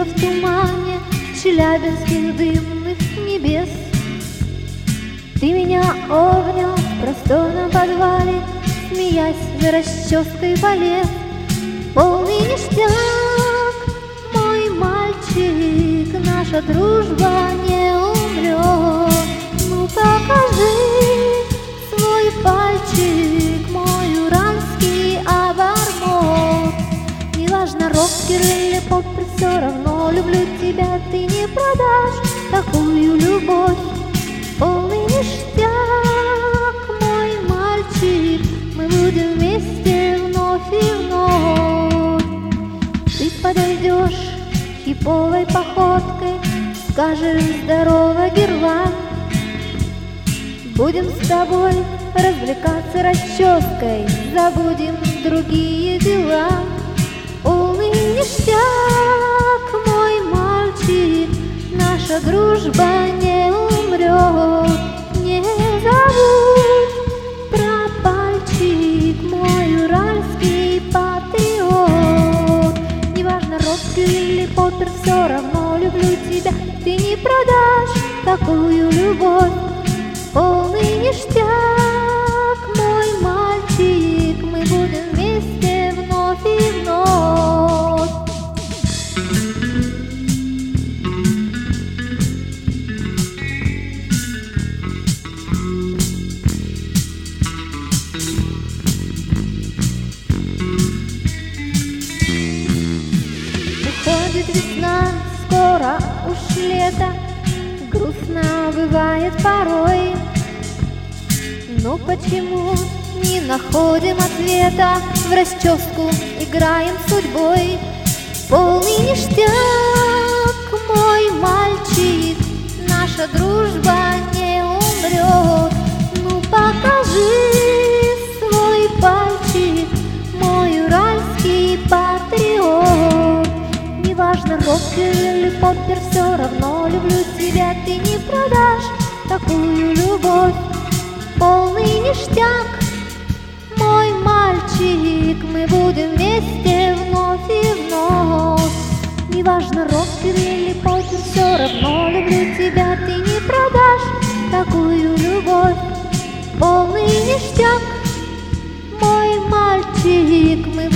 Плыла в тумане челябинских дымных небес. Ты меня обнял в просторном подвале, смеясь, за расческой полез. Полный ништяк, мой мальчик, наша дружба не умрет. Ну покажи свой пальчик, мой уральский обормот. Неважно, рокер или поппер, все равно люблю тебя, ты не продашь такую любовь. Полный ништяк, мой мальчик, мы будем вместе вновь и вновь. Ты подойдешь хиповой походкой, скажешь здорово, Герлан. Будем с тобой развлекаться расческой, забудем другие дела. Полный ништяк, мой мальчик, наша дружба не умрет. Не забудь про пальчик, мой уральский патриот. Неважно, рокер или поппер, все равно люблю тебя, ты не продашь такую любовь. Полный ништяк, мой мальчик, мы будем вместе вновь и вновь. Уходит весна, скоро уж лето, грустно бывает порой. Но почему не находим ответа? В расческу играем судьбой. Полный ништяк, мой мальчик, наша дружба не умрет. Ну покажи свой пальчик, мой уральский патриот. Неважно, рокер или поппер, все равно люблю тебя, ты не продашь такую любовь. Полный ништяк, мой мальчик, мы будем вместе вновь и вновь. Неважно, рокер или поппер, все равно люблю тебя, ты не продашь такую любовь. Полный ништяк, мой мальчик, мы